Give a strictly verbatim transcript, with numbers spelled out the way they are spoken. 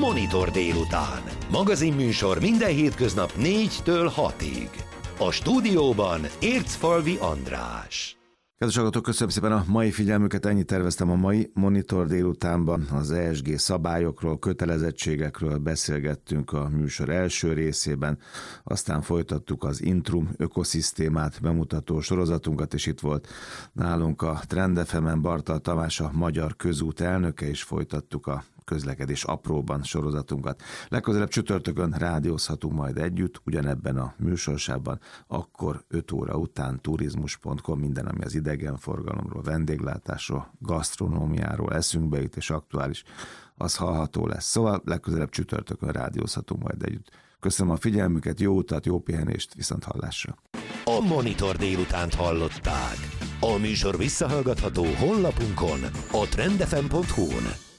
Monitor délután. Magazinműsor minden hétköznap négytől hatig. A stúdióban Ércfalvi András. Kedves hallgatók, köszönöm szépen a mai figyelmüket, ennyit terveztem a mai Monitor délutánban. Az E S G szabályokról, kötelezettségekről beszélgettünk a műsor első részében, aztán folytattuk az Intrum ökoszisztémát bemutató sorozatunkat, és itt volt nálunk a Trend ef emen Bartal Tamás, a Magyar Közút elnöke, és folytattuk a közlekedés apróban sorozatunkat. Legközelebb csütörtökön rádiózhatunk majd együtt, ugyanebben a műsorsában, akkor öt óra után turizmus pont com, minden, ami az idegenforgalomról, vendéglátásról, gasztronómiáról eszünkbe jut és aktuális, az hallható lesz. Szóval legközelebb csütörtökön rádiózhatunk majd együtt. Köszönöm a figyelmüket, jó utat, jó pihenést, viszont hallásra. A Monitor délutánt hallották. A műsor visszahallgatható honlapunkon, a trendefem pont hu-n.